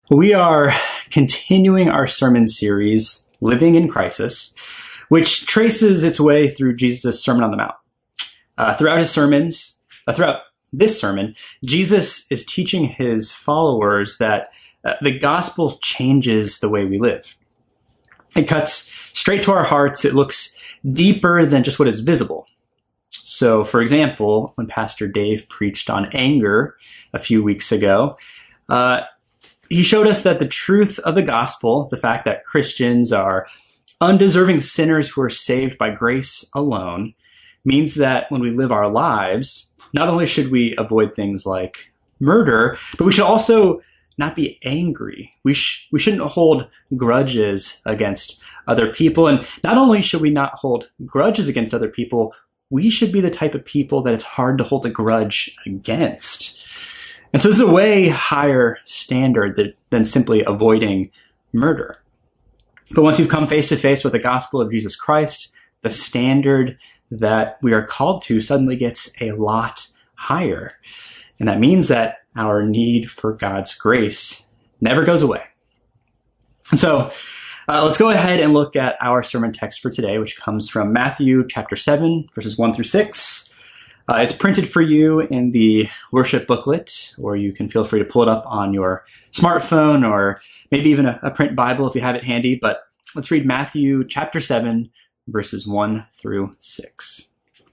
We are continuing our sermon series, Living in Crisis, which traces its way through Jesus' Sermon on the Mount. Throughout this sermon, Jesus is teaching his followers that the gospel changes the way we live. It cuts straight to our hearts. It looks deeper than just what is visible. So, for example, when Pastor Dave preached on anger a few weeks ago, he showed us that the truth of the gospel, the fact that Christians are undeserving sinners who are saved by grace alone, means that when we live our lives, not only should we avoid things like murder, but we should also not be angry. We shouldn't hold grudges against other people. And not only should we not hold grudges against other people, we should be the type of people that it's hard to hold a grudge against. And so this is a way higher standard than simply avoiding murder. But once you've come face to face with the gospel of Jesus Christ, the standard that we are called to suddenly gets a lot higher. And that means that our need for God's grace never goes away. And so let's go ahead and look at our sermon text for today, which comes from Matthew chapter 7, verses 1 through 6. It's printed for you in the worship booklet, or you can feel free to pull it up on your smartphone or maybe even a print Bible if you have it handy. But let's read Matthew chapter 7, verses 1 through 6.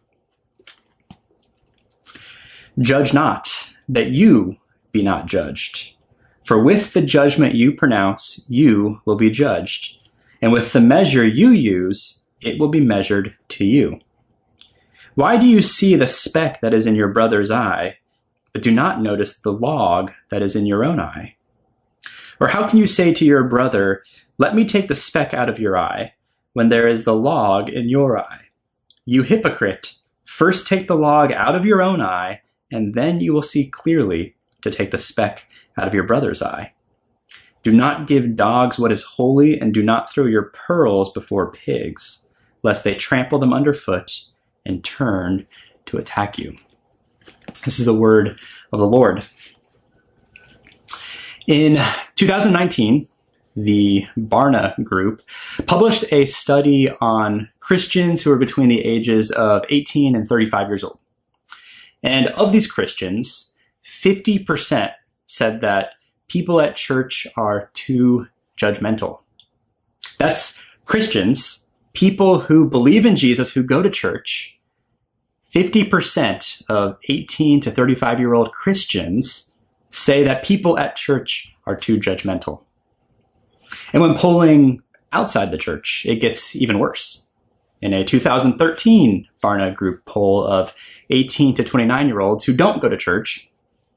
Judge not, that you be not judged. For with the judgment you pronounce, you will be judged. And with the measure you use, it will be measured to you. Why do you see the speck that is in your brother's eye, but do not notice the log that is in your own eye? Or how can you say to your brother, let me take the speck out of your eye, when there is the log in your eye? You hypocrite, first take the log out of your own eye, and then you will see clearly to take the speck out of your brother's eye. Do not give dogs what is holy, and do not throw your pearls before pigs, lest they trample them underfoot and turn to attack you. This is the word of the Lord. In 2019, the Barna Group published a study on Christians who are between the ages of 18 and 35 years old. And of these Christians, 50% said that people at church are too judgmental. That's Christians, people who believe in Jesus, who go to church. 50% of 18 to 35-year-old Christians say that people at church are too judgmental. And when polling outside the church, it gets even worse. In a 2013 Barna Group poll of 18 to 29-year-olds who don't go to church,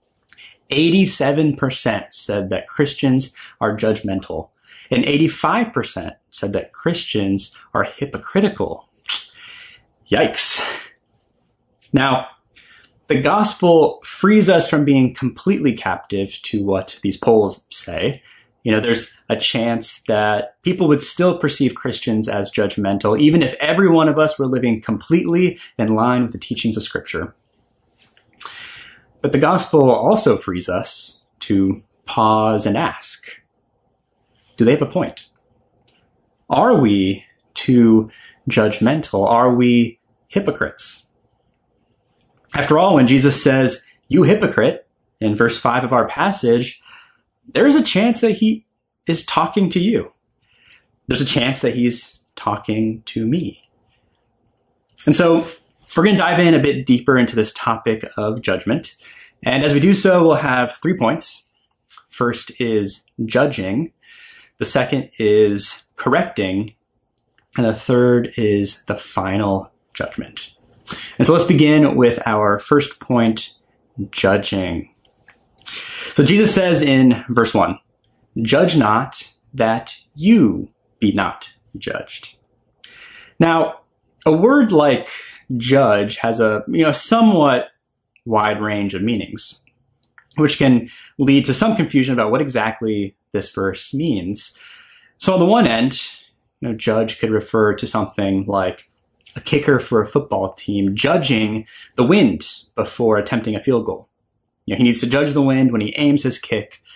87% said that Christians are judgmental, and 85% said that Christians are hypocritical. Yikes. Now, the gospel frees us from being completely captive to what these polls say. You know, there's a chance that people would still perceive Christians as judgmental, even if every one of us were living completely in line with the teachings of Scripture. But the gospel also frees us to pause and ask, do they have a point? Are we too judgmental? Are we hypocrites? After all, when Jesus says, you hypocrite, in verse 5 of our passage, there's a chance that he is talking to you. There's a chance that he's talking to me. And so we're going to dive in a bit deeper into this topic of judgment. And as we do so, we'll have 3 points. First is judging. The second is correcting. And the third is the final judgment. And so let's begin with our first point, judging. So Jesus says in verse 1, judge not, that you be not judged. Now, a word like judge has a somewhat wide range of meanings, which can lead to some confusion about what exactly this verse means. So on the one end, judge could refer to something like a kicker for a football team judging the wind before attempting a field goal. He needs to judge the wind when he aims his kick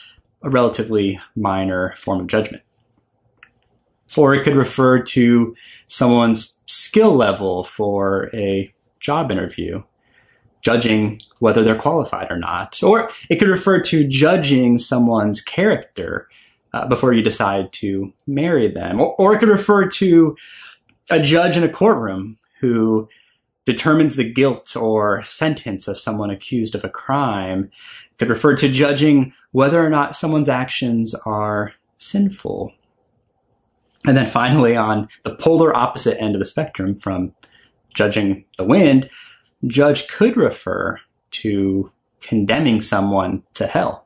a relatively minor form of judgment. Or it could refer to someone's skill level for a job interview, judging whether they're qualified or not. Or it could refer to judging someone's character before you decide to marry them. Or it could refer to a judge in a courtroom who determines the guilt or sentence of someone accused of a crime. It could refer to judging whether or not someone's actions are sinful. And then finally, on the polar opposite end of the spectrum from judging the wind, judge could refer to condemning someone to hell.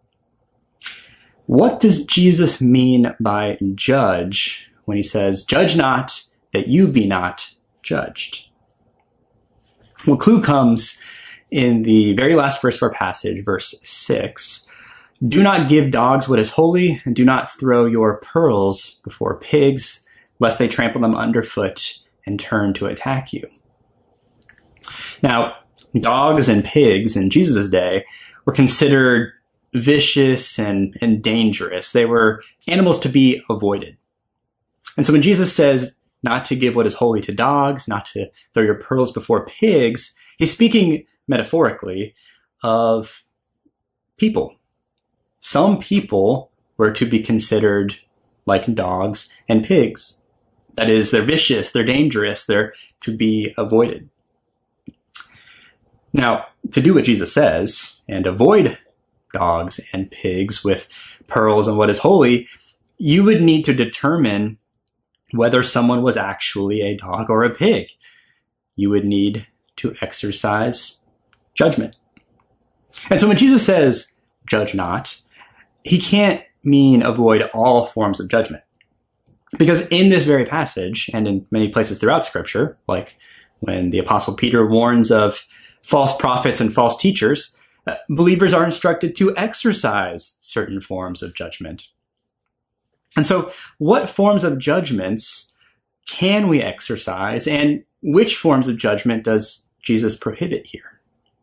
What does Jesus mean by judge when he says, "Judge not, that you be not judged"? Well, clue comes in the very last verse of our passage, verse 6. "Do not give dogs what is holy, and do not throw your pearls before pigs, lest they trample them underfoot and turn to attack you." Now, dogs and pigs in Jesus' day were considered vicious and dangerous. They were animals to be avoided. And so when Jesus says not to give what is holy to dogs, not to throw your pearls before pigs, he's speaking metaphorically of people. Some people were to be considered like dogs and pigs. That is, they're vicious, they're dangerous, they're to be avoided. Now, to do what Jesus says and avoid dogs and pigs with pearls and what is holy, you would need to determine whether someone was actually a dog or a pig. You would need to exercise judgment. And so when Jesus says, "Judge not," he can't mean avoid all forms of judgment. Because in this very passage, and in many places throughout Scripture, like when the Apostle Peter warns of false prophets and false teachers, believers are instructed to exercise certain forms of judgment. And so what forms of judgments can we exercise, and which forms of judgment does Jesus prohibit here?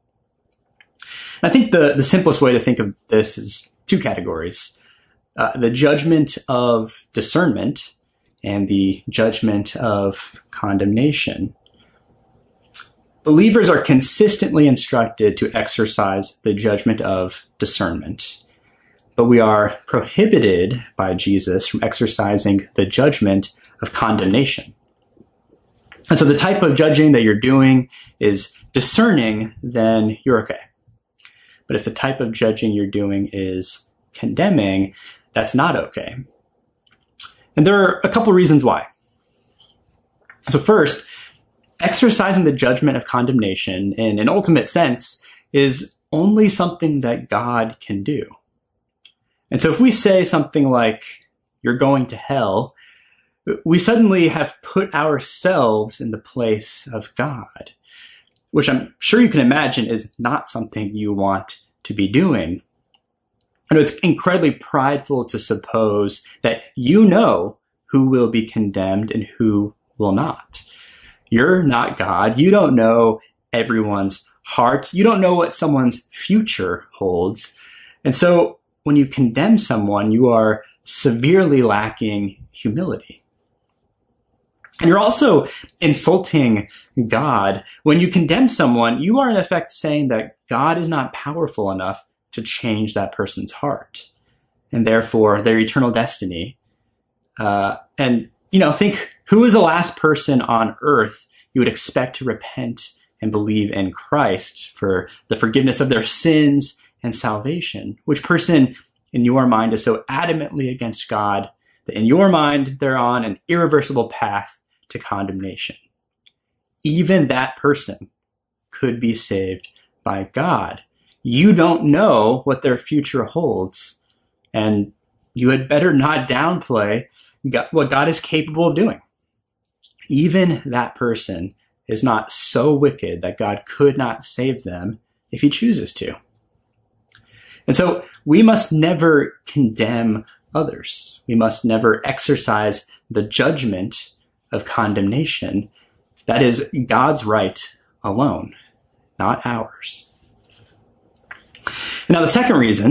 I think the simplest way to think of this is two categories. The judgment of discernment and the judgment of condemnation. Believers are consistently instructed to exercise the judgment of discernment, but we are prohibited by Jesus from exercising the judgment of condemnation. And so the type of judging that you're doing is discerning, then you're okay. But if the type of judging you're doing is condemning, that's not okay. And there are a couple reasons why. So first, exercising the judgment of condemnation in an ultimate sense is only something that God can do. And so if we say something like, "You're going to hell," we suddenly have put ourselves in the place of God, which I'm sure you can imagine is not something you want to be doing. And it's incredibly prideful to suppose that you know who will be condemned and who will not. You're not God. You don't know everyone's heart. You don't know what someone's future holds. And so when you condemn someone, you are severely lacking humility. And you're also insulting God. When you condemn someone, you are in effect saying that God is not powerful enough to change that person's heart, and therefore their eternal destiny. Think, who is the last person on earth you would expect to repent and believe in Christ for the forgiveness of their sins and salvation? Which person in your mind is so adamantly against God that in your mind they're on an irreversible path to condemnation? Even that person could be saved by God. You don't know what their future holds, and you had better not downplay what God is capable of doing. Even that person is not so wicked that God could not save them if he chooses to. And so we must never condemn others. We must never exercise the judgment of condemnation. That is God's right alone, not ours. Now, the second reason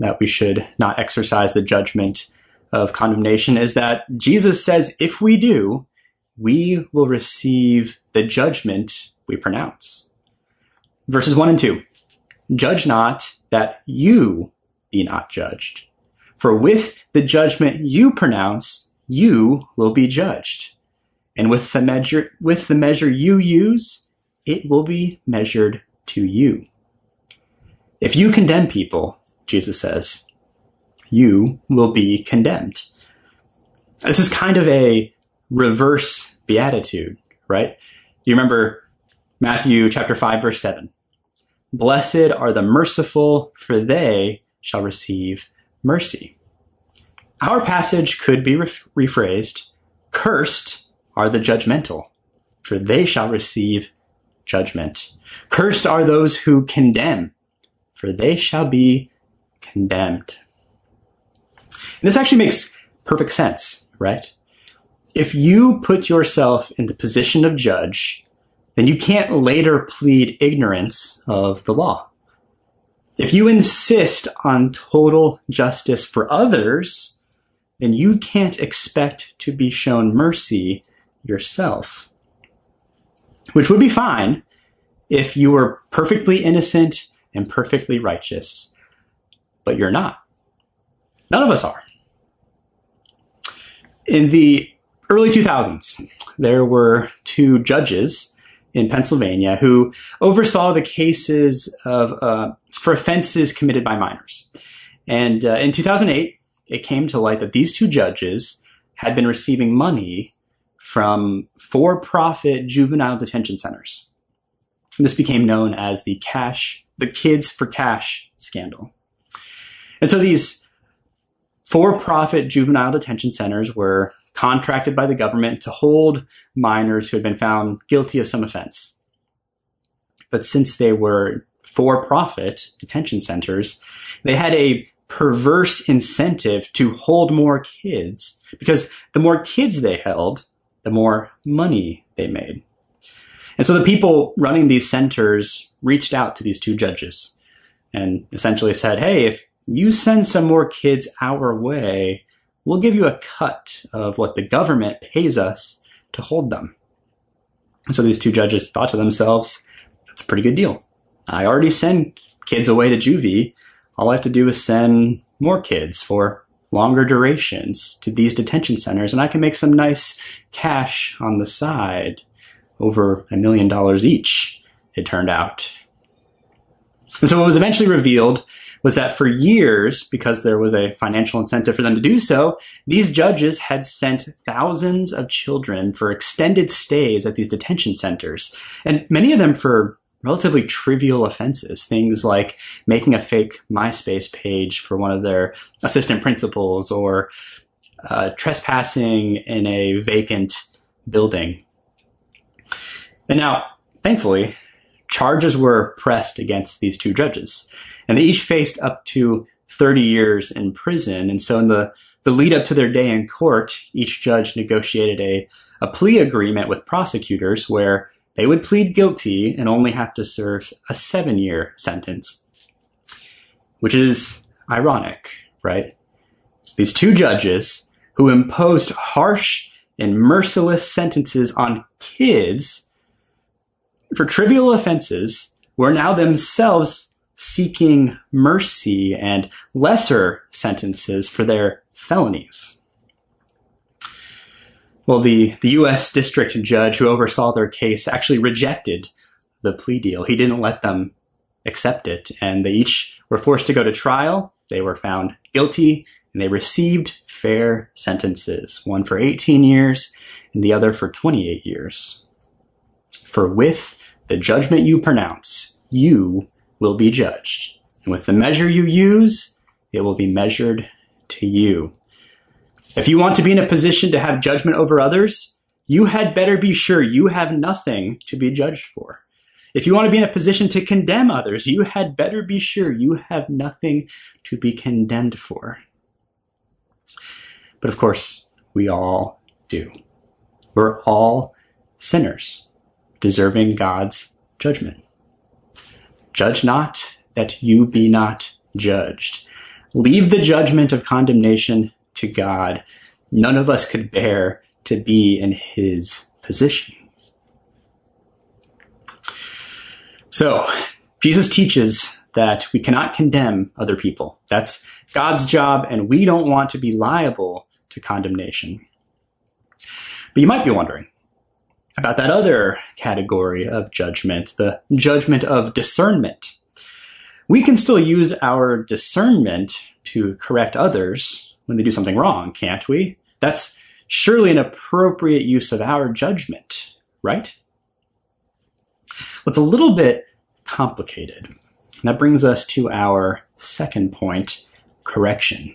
that we should not exercise the judgment of condemnation is that Jesus says if we do, we will receive the judgment we pronounce. Verses 1 and 2, judge not that you be not judged. For with the judgment you pronounce, you will be judged. And with the measure you use, it will be measured to you. If you condemn people, Jesus says, you will be condemned. This is kind of a reverse beatitude, right? You remember Matthew chapter 5, verse 7. Blessed are the merciful, for they shall receive mercy. Our passage could be rephrased, cursed are the judgmental, for they shall receive judgment. Cursed are those who condemn, for they shall be condemned. And this actually makes perfect sense, right? If you put yourself in the position of judge, then you can't later plead ignorance of the law. If you insist on total justice for others, then you can't expect to be shown mercy yourself. Which would be fine if you were perfectly innocent and perfectly righteous, but you're not. None of us are. In the early 2000s, there were two judges in Pennsylvania who oversaw the cases for offenses committed by minors. And in 2008, it came to light that these two judges had been receiving money from for-profit juvenile detention centers. And this became known as the Kids for Cash scandal. And so these for-profit juvenile detention centers were contracted by the government to hold minors who had been found guilty of some offense. But since they were for-profit detention centers, they had a perverse incentive to hold more kids, because the more kids they held, the more money they made. And so the people running these centers reached out to these two judges and essentially said, hey, if you send some more kids our way, we'll give you a cut of what the government pays us to hold them. And so these two judges thought to themselves, that's a pretty good deal. I already send kids away to juvie. All I have to do is send more kids for longer durations to these detention centers, and I can make some nice cash on the side, over $1 million each, it turned out. And so what was eventually revealed was that for years, because there was a financial incentive for them to do so, these judges had sent thousands of children for extended stays at these detention centers, and many of them for relatively trivial offenses, things like making a fake MySpace page for one of their assistant principals or trespassing in a vacant building. And now, thankfully, charges were pressed against these two judges, and they each faced up to 30 years in prison. And so in the lead up to their day in court, each judge negotiated a plea agreement with prosecutors where they would plead guilty and only have to serve a 7-year sentence, which is ironic, right? These two judges who imposed harsh and merciless sentences on kids for trivial offenses were now themselves seeking mercy and lesser sentences for their felonies. Well, the U.S. district judge who oversaw their case actually rejected the plea deal. He didn't let them accept it, and they each were forced to go to trial. They were found guilty, and they received fair sentences, one for 18 years and the other for 28 years. For with the judgment you pronounce, you will be judged. And with the measure you use, it will be measured to you. If you want to be in a position to have judgment over others, you had better be sure you have nothing to be judged for. If you want to be in a position to condemn others, you had better be sure you have nothing to be condemned for. But of course, we all do. We're all sinners, deserving God's judgment. Judge not, that you be not judged. Leave the judgment of condemnation to God. None of us could bear to be in his position. So, Jesus teaches that we cannot condemn other people. That's God's job, and we don't want to be liable to condemnation. But you might be wondering about that other category of judgment, the judgment of discernment. We can still use our discernment to correct others when they do something wrong, can't we? That's surely an appropriate use of our judgment, right? Well, it's a little bit complicated. And that brings us to our second point, correction.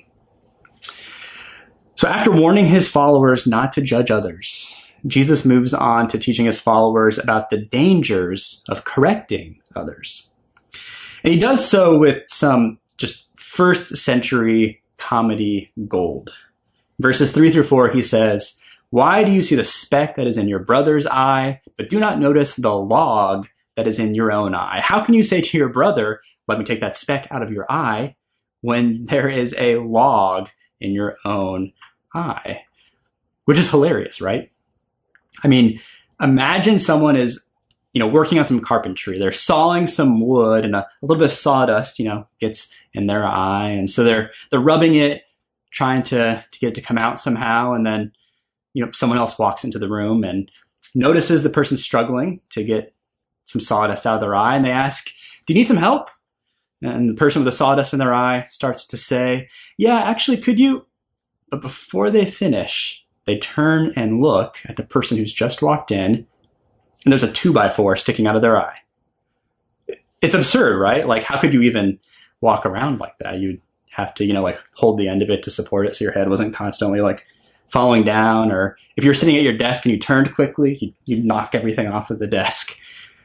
So after warning his followers not to judge others, Jesus moves on to teaching his followers about the dangers of correcting others. And he does so with some just first century comedy gold. Verses 3-4, he says, "Why do you see the speck that is in your brother's eye, but do not notice the log that is in your own eye? How can you say to your brother, 'Let me take that speck out of your eye,' when there is a log in your own eye?" Which is hilarious, right? I mean, imagine someone is, working on some carpentry. They're sawing some wood, and a little bit of sawdust, gets in their eye. And so they're rubbing it, trying to get it to come out somehow. And then, someone else walks into the room and notices the person struggling to get some sawdust out of their eye. And they ask, "Do you need some help?" And the person with the sawdust in their eye starts to say, "Yeah, actually, could you?" But before they finish, they turn and look at the person who's just walked in, and there's a 2x4 sticking out of their eye. It's absurd, right? Like, how could you even walk around like that? You'd have to, hold the end of it to support it so your head wasn't constantly, falling down. Or if you're sitting at your desk and you turned quickly, you'd knock everything off of the desk.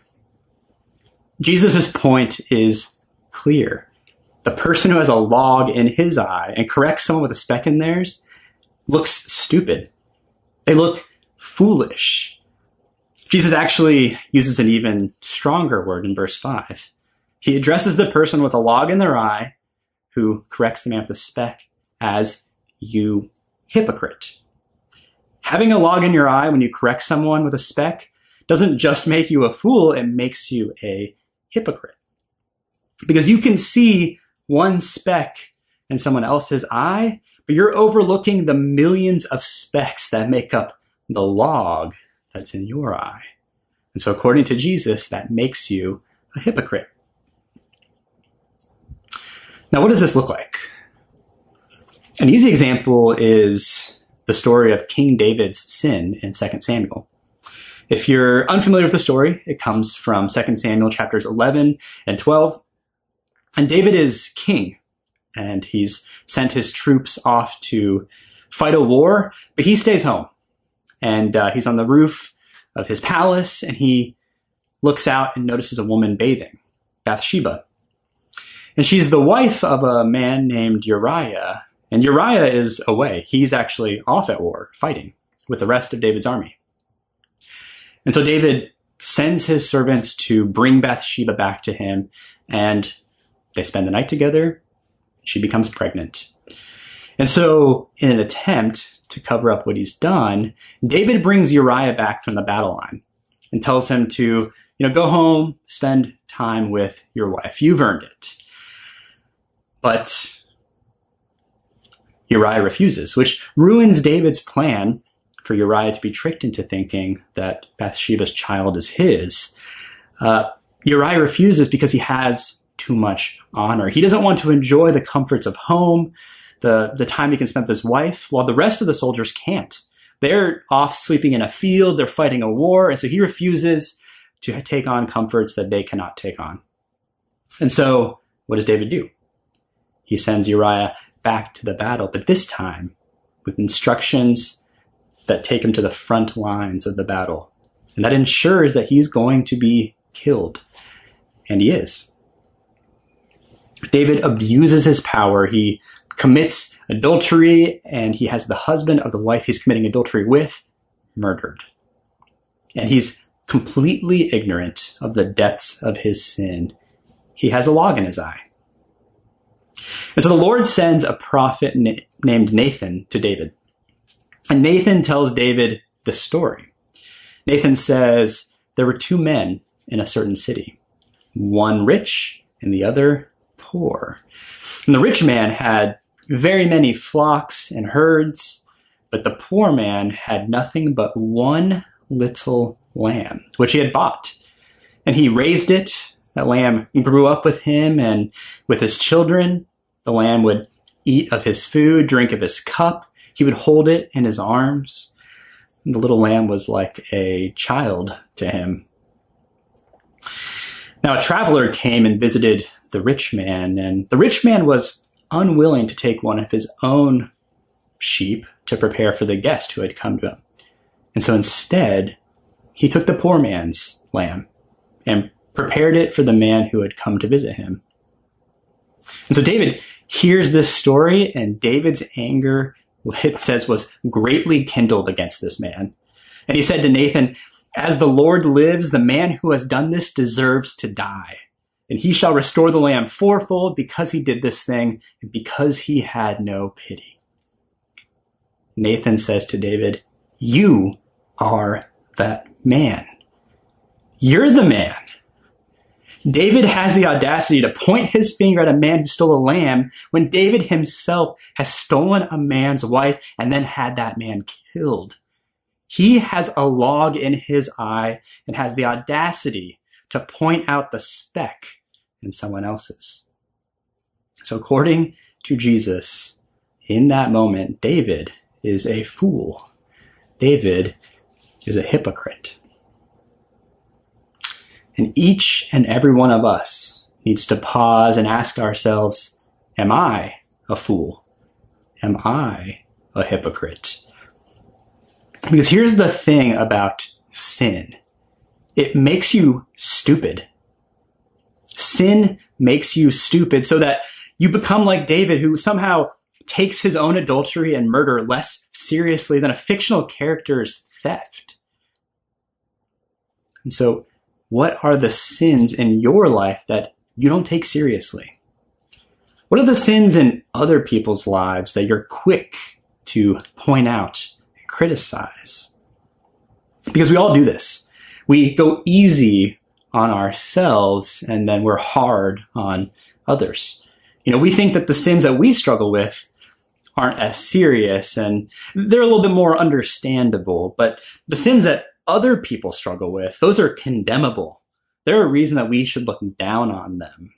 Jesus' point is clear. The person who has a log in his eye and corrects someone with a speck in theirs looks stupid. They look foolish. Jesus actually uses an even stronger word in verse 5. He addresses the person with a log in their eye who corrects the man with the speck as, "You hypocrite." Having a log in your eye when you correct someone with a speck doesn't just make you a fool, it makes you a hypocrite. Because you can see one speck in someone else's eye, but you're overlooking the millions of specks that make up the log that's in your eye. And so according to Jesus, that makes you a hypocrite. Now, what does this look like? An easy example is the story of King David's sin in 2 Samuel. If you're unfamiliar with the story, it comes from 2 Samuel chapters 11 and 12. And David is king, and he's sent his troops off to fight a war, but he stays home. And he's on the roof of his palace, and he looks out and notices a woman bathing, Bathsheba. And she's the wife of a man named Uriah. And Uriah is away. He's actually off at war, fighting with the rest of David's army. And so David sends his servants to bring Bathsheba back to him, and they spend the night together. She becomes pregnant. And so in an attempt to cover up what he's done, David brings Uriah back from the battle line and tells him to, go home, spend time with your wife. You've earned it. But Uriah refuses, which ruins David's plan for Uriah to be tricked into thinking that Bathsheba's child is his. Uriah refuses because he has too much honor. He doesn't want to enjoy the comforts of home, the time he can spend with his wife, while the rest of the soldiers can't. They're off sleeping in a field, they're fighting a war, and so he refuses to take on comforts that they cannot take on. And so, what does David do? He sends Uriah back to the battle, but this time with instructions that take him to the front lines of the battle. And that ensures that he's going to be killed. And he is. David abuses his power. He commits adultery, and he has the husband of the wife he's committing adultery with murdered. And he's completely ignorant of the depths of his sin. He has a log in his eye. And so the Lord sends a prophet named Nathan to David. And Nathan tells David the story. Nathan says there were two men in a certain city, one rich and the other poor. And the rich man had very many flocks and herds, but the poor man had nothing but one little lamb, which he had bought. And he raised it. That lamb grew up with him and with his children. The lamb would eat of his food, drink of his cup. He would hold it in his arms. And the little lamb was like a child to him. Now a traveler came and visited the rich man, and the rich man was unwilling to take one of his own sheep to prepare for the guest who had come to him. And so instead, he took the poor man's lamb and prepared it for the man who had come to visit him. And so David hears this story, and David's anger, it says, was greatly kindled against this man. And he said to Nathan, "As the Lord lives, the man who has done this deserves to die. And he shall restore the lamb fourfold because he did this thing and because he had no pity." Nathan says to David, "You are that man. You're the man." David has the audacity to point his finger at a man who stole a lamb when David himself has stolen a man's wife and then had that man killed. He has a log in his eye and has the audacity to point out the speck in someone else's. So according to Jesus, in that moment, David is a fool. David is a hypocrite. And each and every one of us needs to pause and ask ourselves, am I a fool? Am I a hypocrite? Because here's the thing about sin. It makes you stupid. Sin makes you stupid so that you become like David, who somehow takes his own adultery and murder less seriously than a fictional character's theft. And so, what are the sins in your life that you don't take seriously? What are the sins in other people's lives that you're quick to point out and criticize? Because we all do this. We go easy on ourselves and then we're hard on others. We think that the sins that we struggle with aren't as serious and they're a little bit more understandable, but the sins that other people struggle with, those are condemnable. They're a reason that we should look down on them.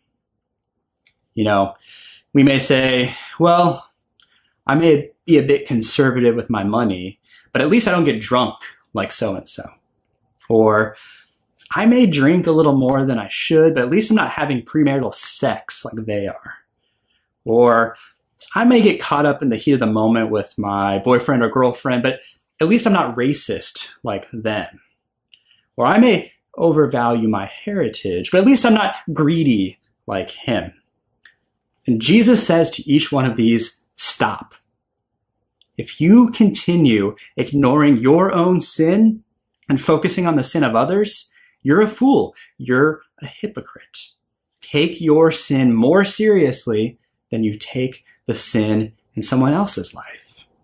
We may say, well, I may be a bit conservative with my money, but at least I don't get drunk like so-and-so. Or I may drink a little more than I should, but at least I'm not having premarital sex like they are. Or I may get caught up in the heat of the moment with my boyfriend or girlfriend, but at least I'm not racist like them. Or I may overvalue my heritage, but at least I'm not greedy like him. And Jesus says to each one of these, stop. If you continue ignoring your own sin and focusing on the sin of others, you're a fool. You're a hypocrite. Take your sin more seriously than you take the sin in someone else's life.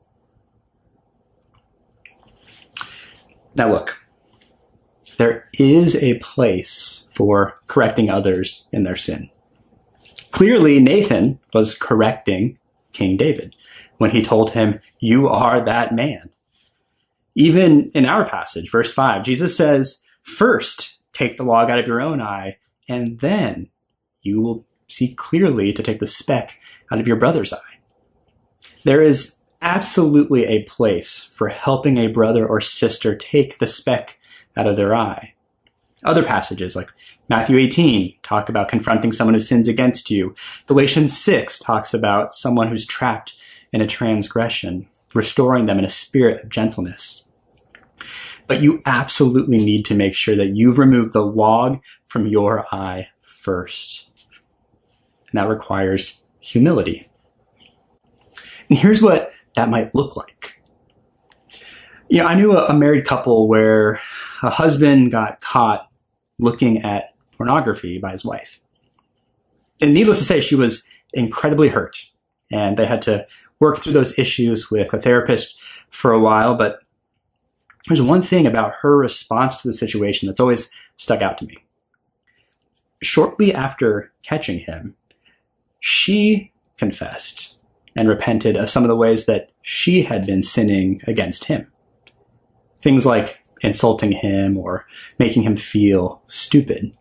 Now look, there is a place for correcting others in their sin. Clearly, Nathan was correcting King David when he told him, "You are that man." Even in our passage, verse 5, Jesus says, "First, take the log out of your own eye, and then you will see clearly to take the speck out of your brother's eye." There is absolutely a place for helping a brother or sister take the speck out of their eye. Other passages like Matthew 18 talk about confronting someone who sins against you. Galatians 6 talks about someone who's trapped in a transgression, restoring them in a spirit of gentleness. But you absolutely need to make sure that you've removed the log from your eye first. And that requires humility. And here's what that might look like. I knew a married couple where a husband got caught looking at pornography by his wife. And needless to say, she was incredibly hurt, and they had to work through those issues with a therapist for a while. But there's one thing about her response to the situation that's always stuck out to me. Shortly after catching him, she confessed and repented of some of the ways that she had been sinning against him. Things like insulting him or making him feel stupid.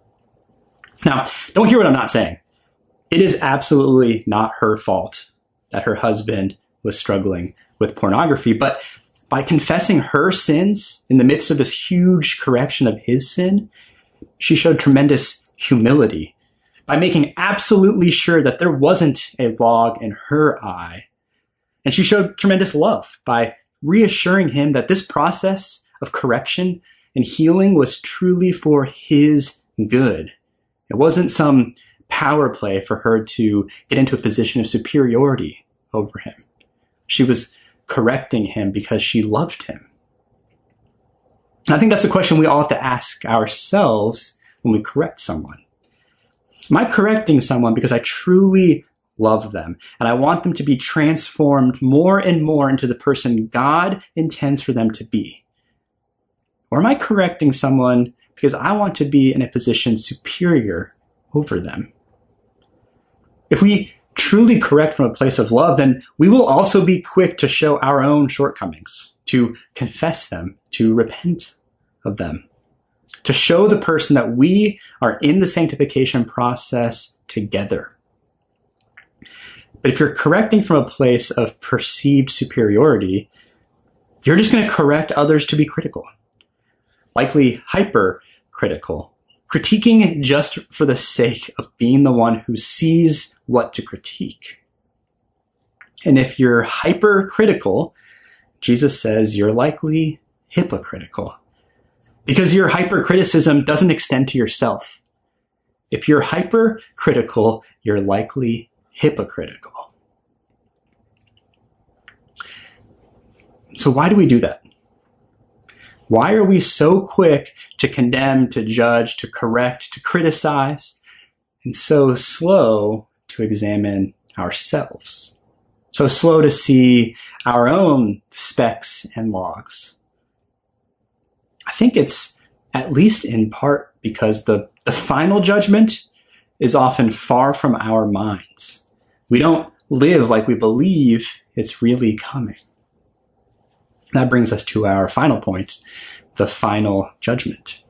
Now, don't hear what I'm not saying. It is absolutely not her fault that her husband was struggling with pornography, but by confessing her sins in the midst of this huge correction of his sin, she showed tremendous humility by making absolutely sure that there wasn't a log in her eye. And she showed tremendous love by reassuring him that this process of correction and healing was truly for his good. It wasn't some power play for her to get into a position of superiority over him. She was correcting him because she loved him. And I think that's the question we all have to ask ourselves when we correct someone. Am I correcting someone because I truly love them and I want them to be transformed more and more into the person God intends for them to be? Or am I correcting someone because I want to be in a position superior over them? If we truly correct from a place of love, then we will also be quick to show our own shortcomings, to confess them, to repent of them, to show the person that we are in the sanctification process together. But if you're correcting from a place of perceived superiority, you're just going to correct others to be critical, likely hypercritical, critiquing just for the sake of being the one who sees what to critique. And if you're hypercritical, Jesus says you're likely hypocritical, because your hypercriticism doesn't extend to yourself. If you're hypercritical, you're likely hypocritical. So why do we do that? Why are we so quick to condemn, to judge, to correct, to criticize, and so slow to examine ourselves? So slow to see our own specks and logs? I think it's at least in part because the final judgment is often far from our minds. We don't live like we believe it's really coming. That brings us to our final point, the final judgment.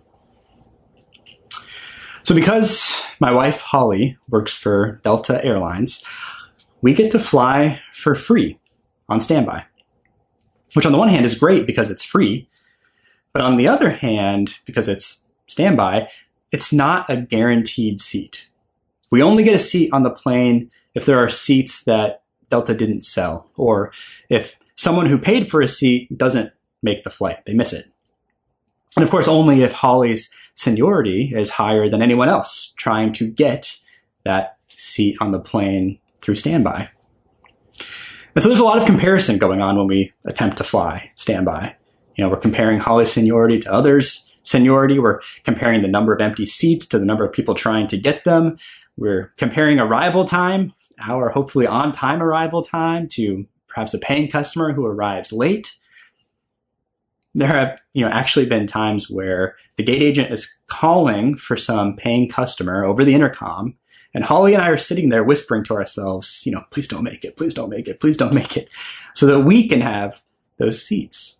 So because my wife, Holly, works for Delta Airlines, we get to fly for free on standby, which on the one hand is great because it's free, but on the other hand, because it's standby, it's not a guaranteed seat. We only get a seat on the plane if there are seats that Delta didn't sell, or if someone who paid for a seat doesn't make the flight, they miss it. And of course, only if Holly's seniority is higher than anyone else trying to get that seat on the plane through standby. And so there's a lot of comparison going on when we attempt to fly standby. You know, we're comparing Holly's seniority to others' seniority. We're comparing the number of empty seats to the number of people trying to get them. We're comparing arrival time, our hopefully on-time arrival time, to perhaps a paying customer who arrives late. There have, actually been times where the gate agent is calling for some paying customer over the intercom, and Holly and I are sitting there whispering to ourselves, please don't make it, please don't make it, please don't make it, so that we can have those seats.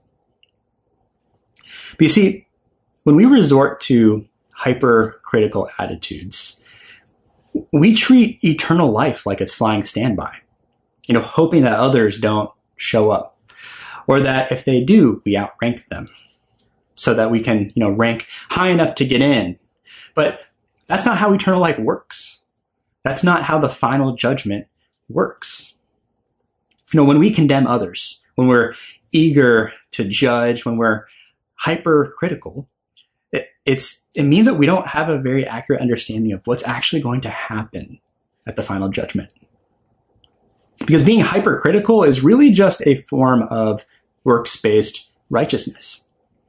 But you see, when we resort to hypercritical attitudes, we treat eternal life like it's flying standby, hoping that others don't show up, or that if they do, we outrank them so that we can, rank high enough to get in. But that's not how eternal life works. That's not how the final judgment works. When we condemn others, when we're eager to judge, when we're hypercritical, it means that we don't have a very accurate understanding of what's actually going to happen at the final judgment. Because being hypercritical is really just a form of works-based righteousness.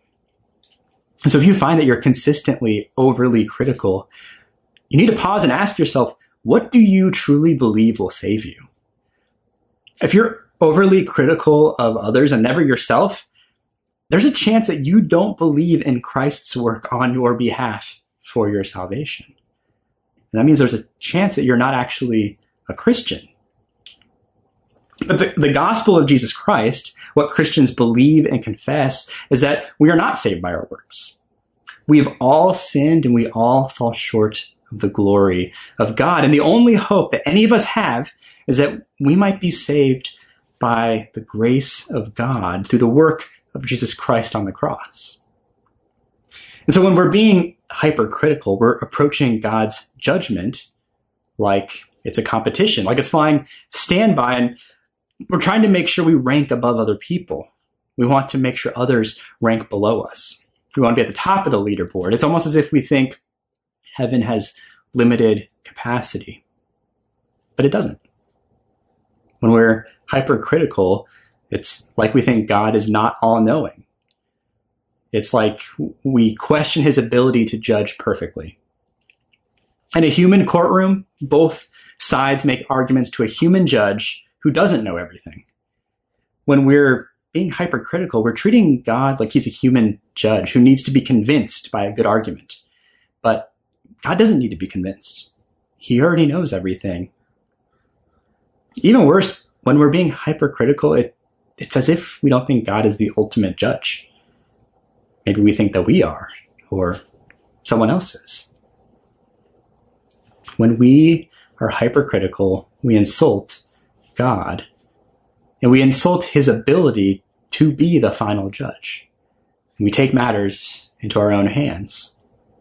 And so if you find that you're consistently overly critical, you need to pause and ask yourself, what do you truly believe will save you? If you're overly critical of others and never yourself, there's a chance that you don't believe in Christ's work on your behalf for your salvation. And that means there's a chance that you're not actually a Christian. But the gospel of Jesus Christ, what Christians believe and confess, is that we are not saved by our works. We've all sinned and we all fall short of the glory of God. And the only hope that any of us have is that we might be saved by the grace of God through the work of Jesus Christ on the cross. And so when we're being hypercritical, we're approaching God's judgment like it's a competition, like it's flying standby, and we're trying to make sure we rank above other people. We want to make sure others rank below us. We want to be at the top of the leaderboard. It's almost as if we think heaven has limited capacity, but it doesn't. When we're hypercritical, it's like we think God is not all-knowing. It's like we question his ability to judge perfectly. In a human courtroom, both sides make arguments to a human judge who doesn't know everything. When we're being hypercritical, we're treating God like he's a human judge who needs to be convinced by a good argument. But God doesn't need to be convinced. He already knows everything. Even worse, when we're being hypercritical, it's as if we don't think God is the ultimate judge. Maybe we think that we are, or someone else is. When we are hypercritical, we insult God, and we insult his ability to be the final judge. We take matters into our own hands.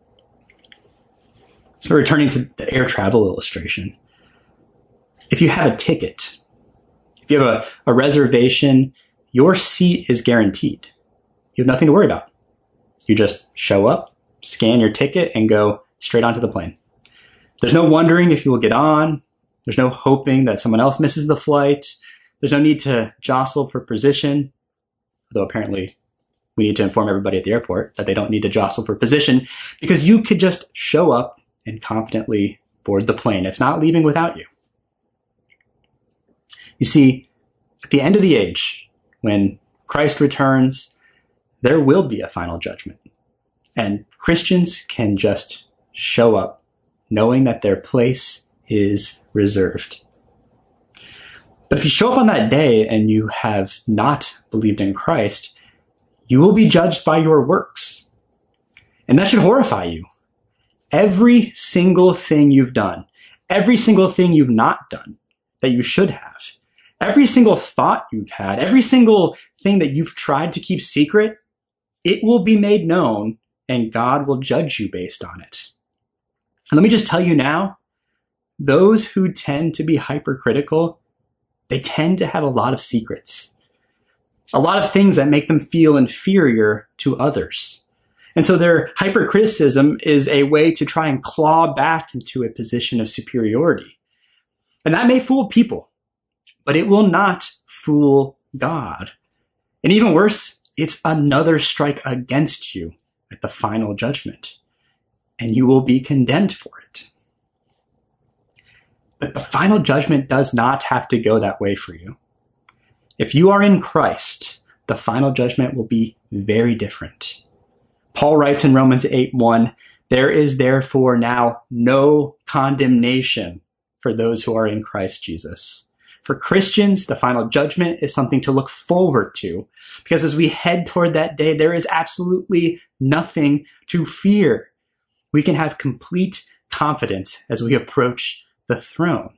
So returning to the air travel illustration, if you have a ticket, if you have a reservation, your seat is guaranteed. You have nothing to worry about. You just show up, scan your ticket, and go straight onto the plane. There's no wondering if you will get on. There's no hoping that someone else misses the flight. There's no need to jostle for position, although apparently we need to inform everybody at the airport that they don't need to jostle for position, because you could just show up and confidently board the plane. It's not leaving without you. You see, at the end of the age, when Christ returns, there will be a final judgment. And Christians can just show up knowing that their place is reserved. But if you show up on that day and you have not believed in Christ, you will be judged by your works. And that should horrify you. Every single thing you've done, every single thing you've not done that you should have, every single thought you've had, every single thing that you've tried to keep secret, it will be made known and God will judge you based on it. And let me just tell you now, those who tend to be hypercritical, they tend to have a lot of secrets, a lot of things that make them feel inferior to others. And so their hypercriticism is a way to try and claw back into a position of superiority. And that may fool people, but it will not fool God. And even worse, it's another strike against you at the final judgment, and you will be condemned for it. But the final judgment does not have to go that way for you. If you are in Christ, the final judgment will be very different. Paul writes in Romans 8:1, "There is therefore now no condemnation for those who are in Christ Jesus." For Christians, the final judgment is something to look forward to, because as we head toward that day, there is absolutely nothing to fear. We can have complete confidence as we approach the throne.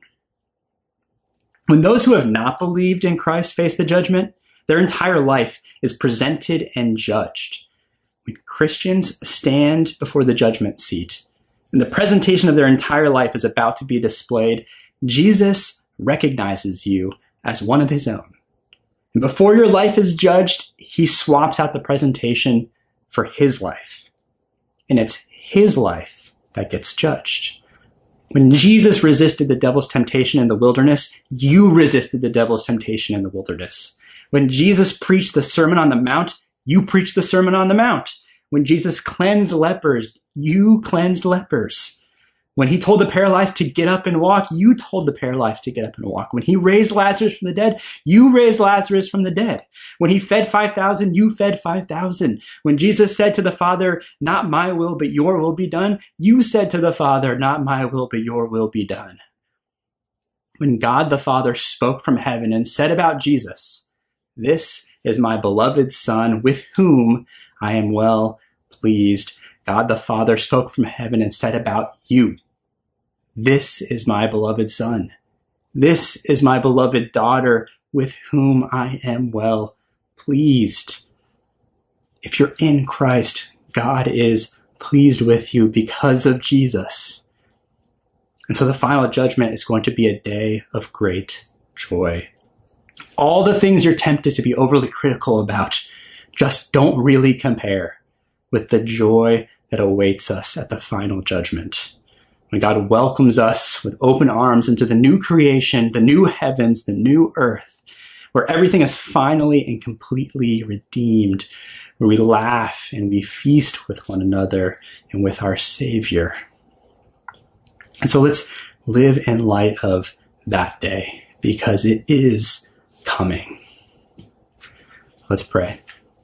When those who have not believed in Christ face the judgment, their entire life is presented and judged. When Christians stand before the judgment seat, and the presentation of their entire life is about to be displayed, Jesus recognizes you as one of his own. And before your life is judged, he swaps out the presentation for his life. And it's his life that gets judged. When Jesus resisted the devil's temptation in the wilderness, you resisted the devil's temptation in the wilderness. When Jesus preached the Sermon on the Mount, you preached the Sermon on the Mount. When Jesus cleansed lepers, you cleansed lepers. When he told the paralyzed to get up and walk, you told the paralyzed to get up and walk. When he raised Lazarus from the dead, you raised Lazarus from the dead. When he fed 5,000, you fed 5,000. When Jesus said to the Father, not my will, but your will be done, you said to the Father, not my will, but your will be done. When God the Father spoke from heaven and said about Jesus, this is my beloved Son, with whom I am well pleased. God the Father spoke from heaven and said about you, this is my beloved Son. This is my beloved daughter, with whom I am well pleased. If you're in Christ, God is pleased with you because of Jesus. And so the final judgment is going to be a day of great joy. All the things you're tempted to be overly critical about just don't really compare with the joy that awaits us at the final judgment. When God welcomes us with open arms into the new creation, the new heavens, the new earth, where everything is finally and completely redeemed, where we laugh and we feast with one another and with our Savior. And so let's live in light of that day, because it is coming. Let's pray.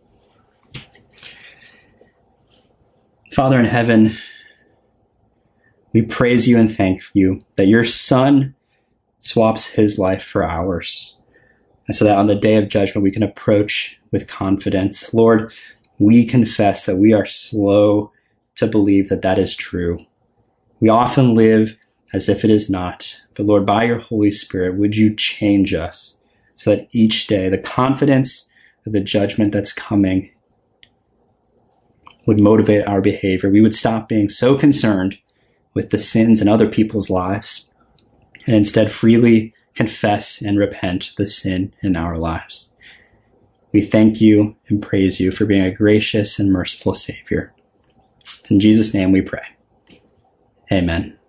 Father in heaven, we praise you and thank you that your Son swaps his life for ours. And so that on the day of judgment, we can approach with confidence. Lord, we confess that we are slow to believe that that is true. We often live as if it is not. But Lord, by your Holy Spirit, would you change us so that each day the confidence of the judgment that's coming would motivate our behavior. We would stop being so concerned with the sins in other people's lives and instead freely confess and repent the sin in our lives. We thank you and praise you for being a gracious and merciful Savior. It's in Jesus' name we pray. Amen.